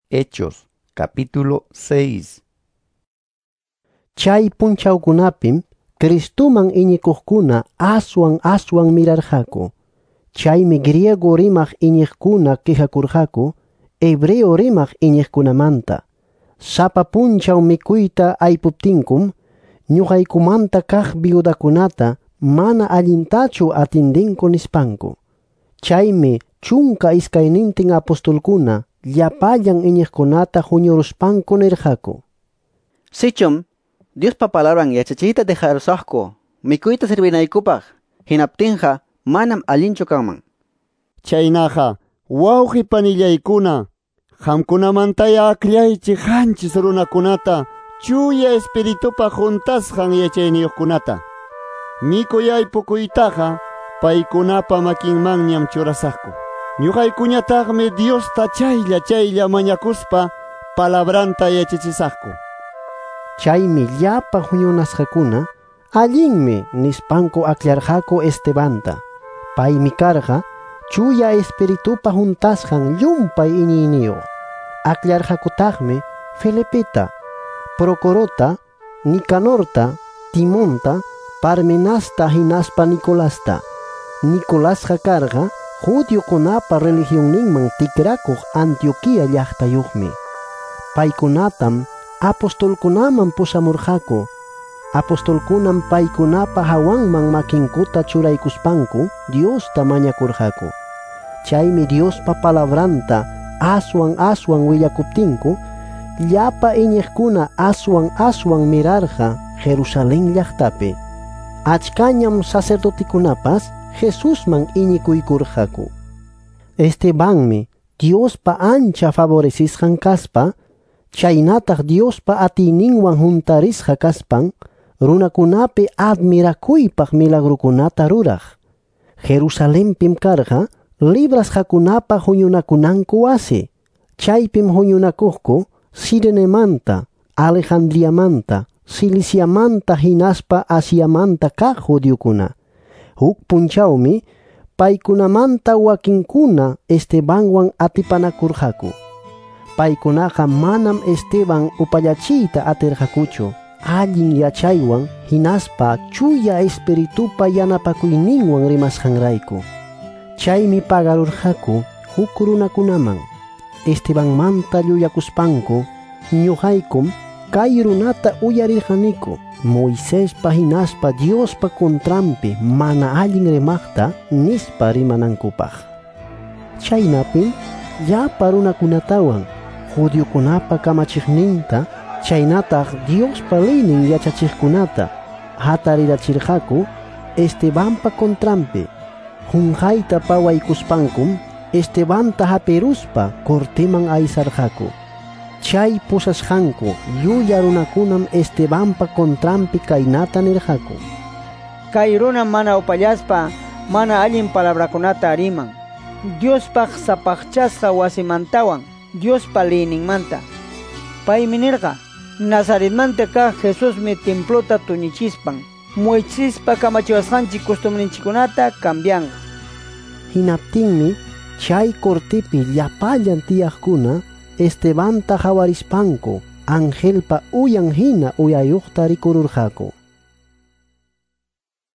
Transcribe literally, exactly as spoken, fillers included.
Hechos, capítulo seis. Chay punchawkunapim Cristuman iñikuqkuna aswan aswan mirarqaku. Chaymi griego rimaq iñiqkuna qihakurqaku, hebreo rimaq iñiqkunamanta. Sapa punchaw mikuyta aypuptinkum, ñuqaykumanta kaq viudakunata mana allintachu atindinku nispanku. Chaymi chunka iskaynintin apostolkuna llapallan iñiqkunata huñuruspanku nirqaku. Sichum, Diospa palabran yachachiyta dejarusaqku, mikuyta sirvinaykupaq, hinaptinqa manam allinchu kanman. Chaynaqa, wawqi panillaykuna, qamkunamantaya aklaychik qanchis runakunata chuya espiritupa juntasqan yachayniyuqkunata. Mikuyay pukuytaqa paykunapa makinmanñam churasaqku. Ñuqaykuñataqmi Diosta chaylla chaylla mañakuspa palabranta yachachisaqku. Chaymi llapa huñunasqakuna allinmi nispanku aklarqaku Estebanta. Paymi karqa chuya espiritupa juntasqan llumpay iñiyniyuq. Aklarqakutaqmi Felipita, Procorota, Nicanorta, Timonta, Parmenasta hinaspa Nicolasta. Nicolasqa karqa judiokunapa religionninman tikrakuq Antioquia llaqtayuqmi. Paykunatam apostolkunaman pusamurqaku. Apostolkunam paykunapa hawanman makinkuta churaykuspanku Diosta mañakurqaku. Chaymi Diospa palabranta aswan aswan willakuptinku, llapa iñiqkuna aswan aswan mirarqa Jerusalén llaqtapi. Achkañam sacerdotikunapas Jesusman iñikuykurqaku. Estebanmi Diospa ancha favorecisqan kaspa, chaynataq Diospa atiyninwan juntarisqa kaspan, runakunapi admirakuypaq milagrukunata ruraq. Jerusalenpim karqa librasqakunapa huñunakunanku wasi. Chaypim huñunakuqku Sirenemanta, Alejandriamanta, Ciliciamanta hinaspa Asiamanta kaq judiokuna. Huk punchawmi paykunamanta wakinkuna Estebanwan atipanakurqaku. Paykunaqa manam Esteban upallachiyta atirqakuchu, allin yachaywan hinaspa chuya espiritupa yanapakuyninwan rimasqanrayku. Chaymi pagarurqaku huk runakunaman. Estebanmanta llullakuspanku, ñuqaykum kay runata uyarirqaniku, Moisespa hinaspa Diospa kontrampi mana allin rimaqta nispa rimanankupaq. Chaynapim llapa runakunatawan judiokunapa kamachiqninta, chaynataq Diospa leynin yachachiqkunata hatarirachirqaku Estebanpa kontrampi. Junqayta pawaykuspankum Estebanta hapiruspa corteman aysarqaku. Chay pusasqanku llulla runakunam Estebanpa kontrampi kaynata nirqaku. Kay runa mana upallaspa mana allin palabrakunata ariman. Diospaq sapaqchasqa wasimantawan Diospa leyninmanta. Paymi nirqa, Nazaretmanta kaq Jesusmi templota tuñichispan, Moisespa kamachiwasqanchik costumbrinchikkunata cambian. Hinaptinmi chay cortepi llapallan tiyaqkuna Estebanta hawarispanku, angelpa uyan hina uyayuqta rikururqaku.